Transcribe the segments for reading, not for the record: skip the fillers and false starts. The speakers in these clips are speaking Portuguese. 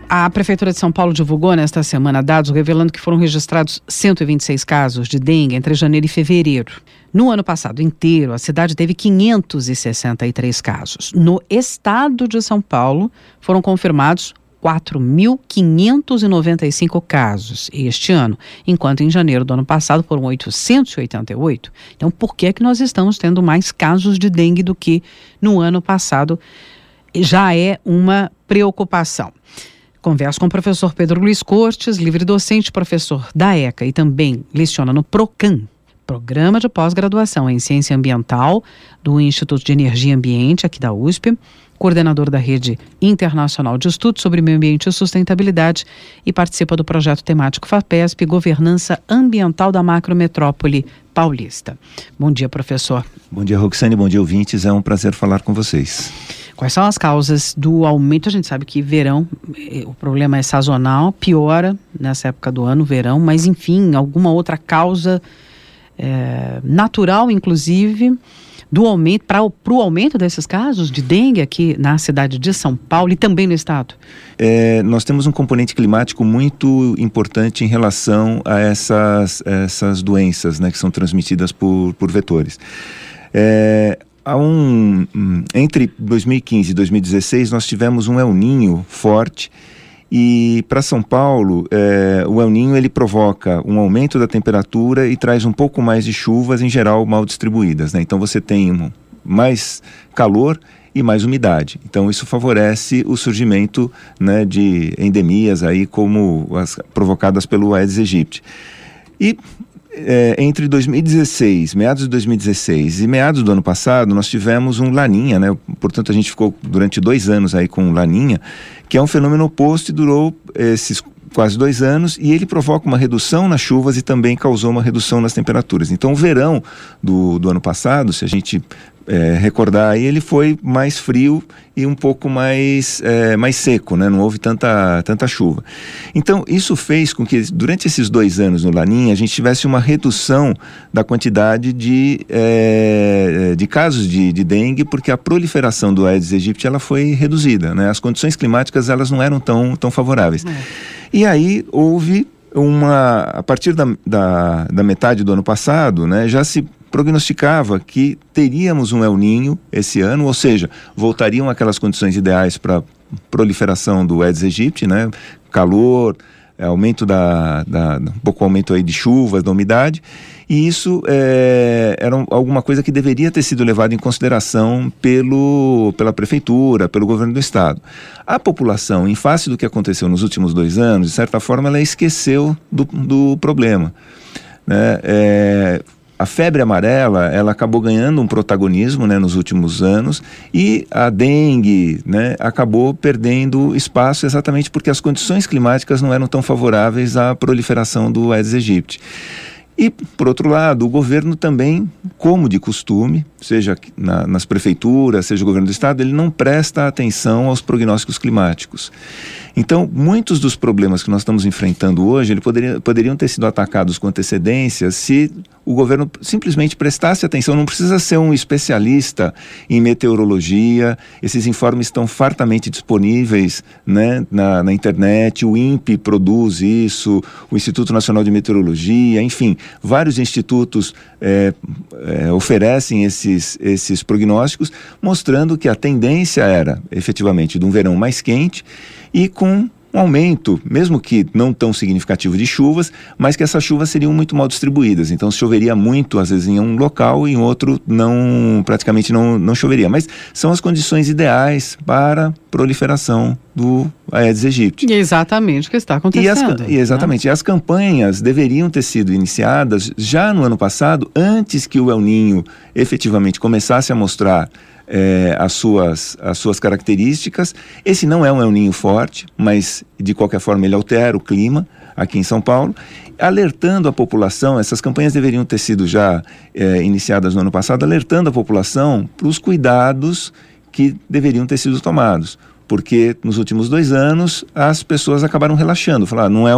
A Prefeitura de São Paulo divulgou nesta semana dados revelando que foram registrados 126 casos de dengue entre janeiro e fevereiro. No ano passado inteiro, a cidade teve 563 casos. No estado de São Paulo, foram confirmados 4.595 casos este ano, enquanto em janeiro do ano passado foram 888. Então, por que nós estamos tendo mais casos de dengue do que no ano passado? Já é uma preocupação. Converso com o professor Pedro Luiz Cortes, livre-docente, professor da ECA e também leciona no PROCAM, Programa de Pós-Graduação em Ciência Ambiental do Instituto de Energia e Ambiente, aqui da USP, coordenador da Rede Internacional de Estudos sobre Meio Ambiente e Sustentabilidade e participa do projeto temático FAPESP, Governança Ambiental da Macrometrópole Paulista. Bom dia, professor. Bom dia, Roxane, bom dia, ouvintes. É um prazer falar com vocês. Quais são as causas do aumento? A gente sabe que verão, o problema é sazonal, piora nessa época do ano, verão, mas enfim, alguma outra causa natural, inclusive, do aumento, para o aumento desses casos de dengue aqui na cidade de São Paulo e também no estado? Nós temos um componente climático muito importante em relação a essas doenças, né, que são transmitidas por vetores. Entre 2015 e 2016 nós tivemos um El Niño forte e para São Paulo o El Niño ele provoca um aumento da temperatura e traz um pouco mais de chuvas, em geral mal distribuídas, né? Então você tem mais calor e mais umidade, então isso favorece o surgimento, né, de endemias aí como as provocadas pelo Aedes aegypti. E entre 2016, meados de 2016 e meados do ano passado, nós tivemos um Laninha, né? Portanto, a gente ficou durante 2 anos aí com o Laninha, que é um fenômeno oposto e durou esses quase 2 anos, e ele provoca uma redução nas chuvas e também causou uma redução nas temperaturas. Então, o verão do ano passado, se a gente recordar aí, ele foi mais frio e um pouco mais seco, né? Não houve tanta chuva. Então, isso fez com que durante esses 2 anos no Laninha, a gente tivesse uma redução da quantidade de casos de dengue, porque a proliferação do Aedes aegypti ela foi reduzida, né? As condições climáticas elas não eram tão favoráveis. E aí houve a partir da metade do ano passado, né, já se prognosticava que teríamos um El Niño esse ano, ou seja, voltariam aquelas condições ideais para proliferação do Aedes aegypti, né? Calor, aumento um pouco aumento aí de chuvas, da umidade, e isso era alguma coisa que deveria ter sido levado em consideração pela prefeitura, pelo governo do estado. A população, em face do que aconteceu nos últimos 2 anos, de certa forma ela esqueceu do problema, né? A febre amarela, ela acabou ganhando um protagonismo, né, nos últimos anos, e a dengue, né, acabou perdendo espaço exatamente porque as condições climáticas não eram tão favoráveis à proliferação do Aedes aegypti. E, por outro lado, o governo também, como de costume, seja nas prefeituras, seja o governo do estado, ele não presta atenção aos prognósticos climáticos. Então, muitos dos problemas que nós estamos enfrentando hoje, poderiam ter sido atacados com antecedência se o governo simplesmente prestasse atenção. Não precisa ser um especialista em meteorologia, esses informes estão fartamente disponíveis, né, na internet, o INPE produz isso, o Instituto Nacional de Meteorologia, enfim, vários institutos oferecem esses prognósticos, mostrando que a tendência era, efetivamente, de um verão mais quente e com um aumento, mesmo que não tão significativo de chuvas, mas que essas chuvas seriam muito mal distribuídas. Então, choveria muito, às vezes, em um local e em outro praticamente não choveria. Mas são as condições ideais para proliferação do Aedes aegypti. E é exatamente o que está acontecendo. Exatamente. E as campanhas deveriam ter sido iniciadas já no ano passado, antes que o El Niño efetivamente começasse a mostrar as suas características. Esse não é um El Niño forte, mas de qualquer forma ele altera o clima aqui em São Paulo, alertando a população. Essas campanhas deveriam ter sido já iniciadas no ano passado, alertando a população para os cuidados que deveriam ter sido tomados, porque nos últimos 2 anos as pessoas acabaram relaxando, falaram, não é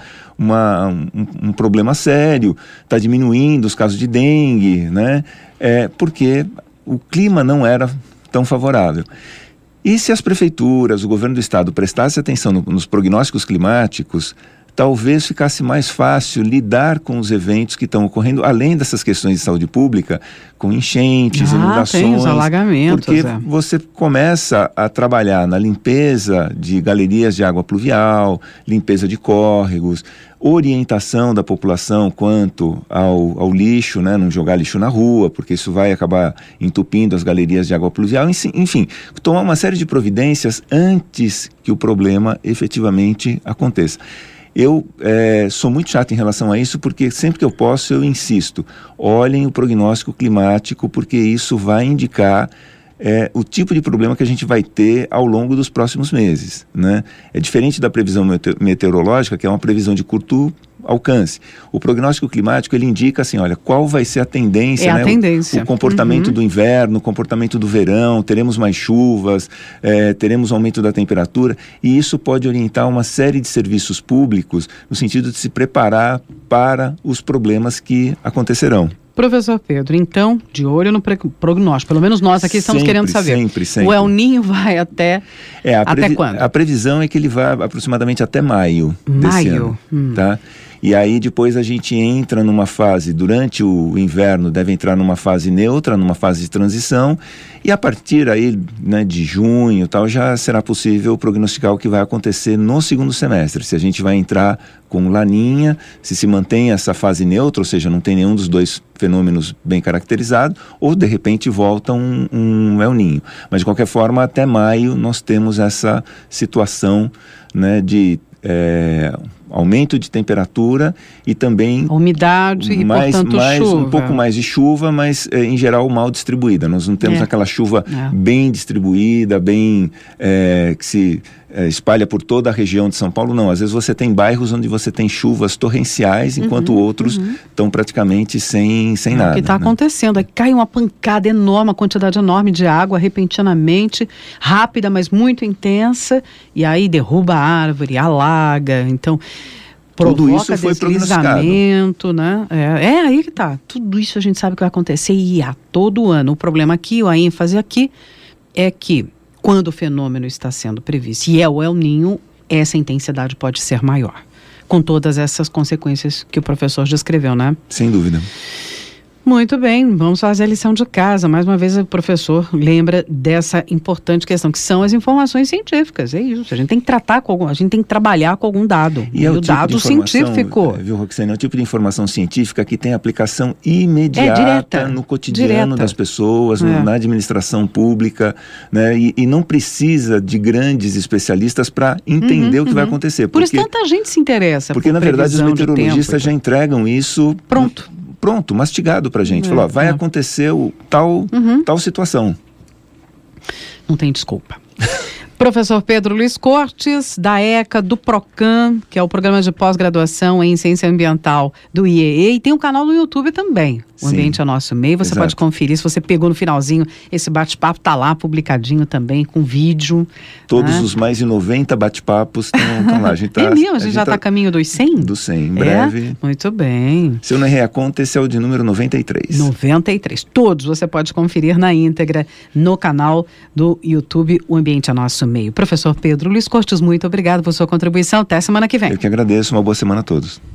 um problema sério, está diminuindo os casos de dengue, né? Porque o clima não era tão favorável. E se as prefeituras, o governo do estado prestasse atenção nos prognósticos climáticos, talvez ficasse mais fácil lidar com os eventos que estão ocorrendo, além dessas questões de saúde pública, com enchentes, inundações. Tem os alagamentos. Porque você começa a trabalhar na limpeza de galerias de água pluvial, limpeza de córregos, orientação da população quanto ao lixo, né, não jogar lixo na rua, porque isso vai acabar entupindo as galerias de água pluvial, enfim, tomar uma série de providências antes que o problema efetivamente aconteça. Eu sou muito chato em relação a isso, porque sempre que eu posso eu insisto, olhem o prognóstico climático, porque isso vai indicar o tipo de problema que a gente vai ter ao longo dos próximos meses, né? É diferente da previsão meteorológica, que é uma previsão de curto alcance. O prognóstico climático, ele indica assim, olha, qual vai ser a tendência, né? O comportamento do inverno, o comportamento do verão, teremos mais chuvas, teremos aumento da temperatura, e isso pode orientar uma série de serviços públicos no sentido de se preparar para os problemas que acontecerão. Professor Pedro, então, de olho no prognóstico, pelo menos nós aqui estamos querendo saber. Sempre. O El Niño vai até quando? A previsão é que ele vai aproximadamente até maio desse ano, tá? E aí depois a gente entra numa fase, durante o inverno deve entrar numa fase neutra, numa fase de transição, e a partir aí, né, de junho tal, já será possível prognosticar o que vai acontecer no segundo semestre, se a gente vai entrar com laninha, se mantém essa fase neutra, ou seja, não tem nenhum dos dois fenômenos bem caracterizados, ou de repente volta um El Niño. Mas de qualquer forma, até maio nós temos essa situação, né, de aumento de temperatura e também umidade e, portanto, chuva. Um pouco mais de chuva, mas em geral mal distribuída. Nós não temos aquela chuva bem distribuída, bem que se espalha por toda a região de São Paulo, não. Às vezes você tem bairros onde você tem chuvas torrenciais, enquanto outros estão praticamente sem nada. O que está acontecendo? Aí cai uma pancada enorme, uma quantidade enorme de água, repentinamente, rápida, mas muito intensa, e aí derruba a árvore, alaga, então tudo isso foi deslizamento, né? Aí que tá. Tudo isso a gente sabe que vai acontecer e a todo ano. O problema aqui, a ênfase aqui, é que quando o fenômeno está sendo previsto, e é o El Niño, essa intensidade pode ser maior. Com todas essas consequências que o professor descreveu, né? Sem dúvida. Muito bem, vamos fazer a lição de casa. Mais uma vez o professor lembra dessa importante questão, que são as informações científicas. É isso, a gente tem que a gente tem que trabalhar com algum dado. E o tipo dado científico. Viu, Roxane, é o tipo de informação científica que tem aplicação imediata no cotidiano das pessoas, na administração pública, né? E não precisa de grandes especialistas para entender o que vai acontecer. Por isso tanta gente se interessa. Porque na verdade os meteorologistas já entregam isso pronto, mastigado pra gente. Falou, vai acontecer tal situação. Não tem desculpa. Professor Pedro Luiz Cortes, da ECA, do PROCAM, que é o Programa de Pós-Graduação em Ciência Ambiental do IEE, e tem um canal no YouTube também, O Ambiente é Nosso Meio, você pode conferir, se você pegou no finalzinho, esse bate-papo tá lá, publicadinho também, com vídeo. Todos os mais de 90 bate-papos estão lá. A gente a gente já está a caminho dos 100? Do 100, em breve. Muito bem. Se eu não errei a conta, esse é o de número 93. 93. Todos você pode conferir na íntegra no canal do YouTube O Ambiente é Nosso Meio. Professor Pedro Luiz Cortes, muito obrigado por sua contribuição. Até semana que vem. Eu que agradeço. Uma boa semana a todos.